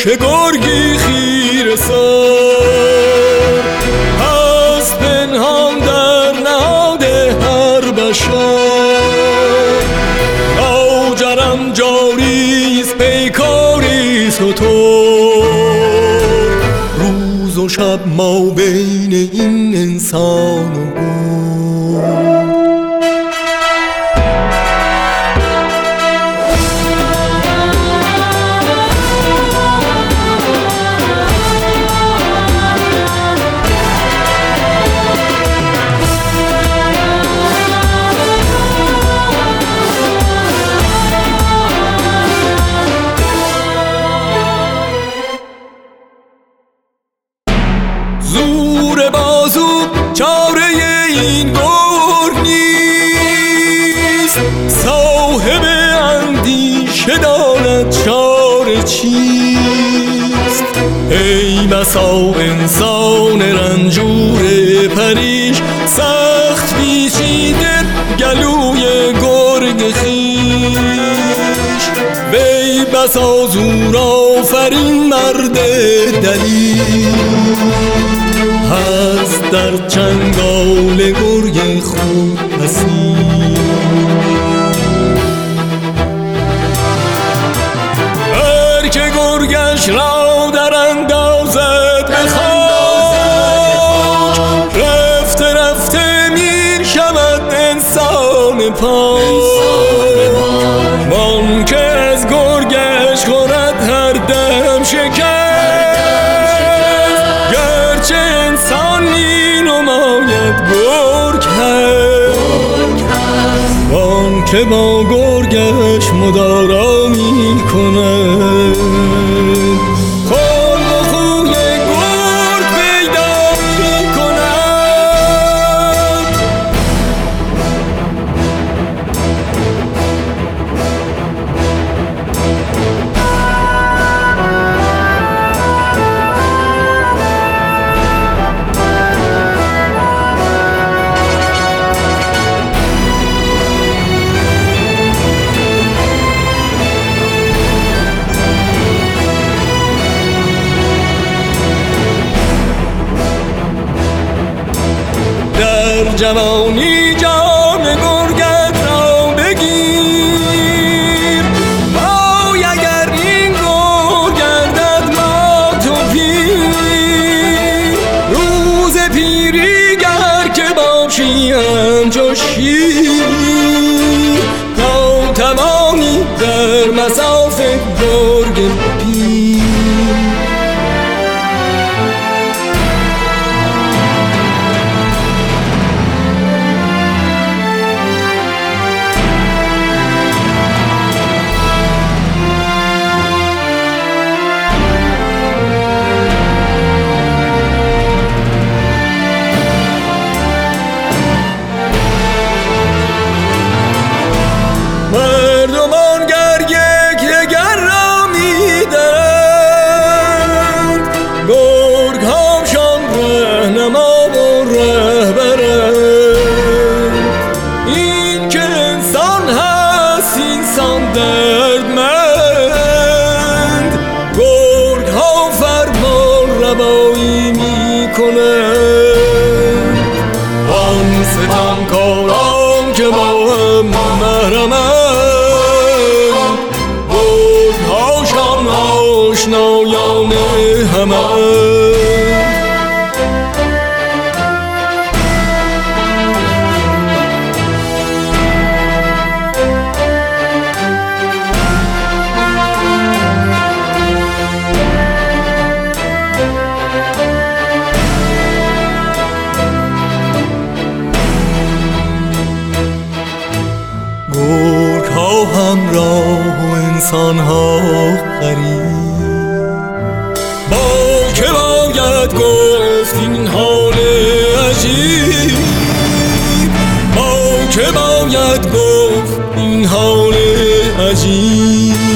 که گرگی خیره سر هست پنهان در نهاد هر بشر. لاجرم جاریست پیکاری ستور روز و شب ما بین این انسان و گور. زور بازو چاره این گرگ نیست، صاحب اندیشه دارد چاره چیست. ای بسا انسان رنجور پریش سخت پیچیده گلوی گرگ خویش. وی بسا زور آفرین مرد دلیر هست در چنگال گرگ خود اسیر. هر که گرگش را در اندازد به خاک رفته رفته میر شود انسان پاک. وان که از گرگش خورد هر دم شکست گرچه انسان می نماید گرگ هست. وان که با گرگش مدارا می کند خلق و خوی گرگ پیدا می کند. در جوانی جام گرگت را بگیر وای اگر این گرگ گردد مات و پیر. روز پیری گر که باشی همچو شیر تا توانی در مصاف گرگ پیر. مردمان گر یک یگر را میدرند گرگ هاشان رهنما و رهبرند. این که انسان هست اینسان دردمند گرگ ها فرمان روایی میکنند. آن ستمکاران که با هم محرمند آشنایان همه. گرگ ها همراه و انسان ها غریب با که باید گفت این حال عجیب. با که باید گفت این حال عجیب.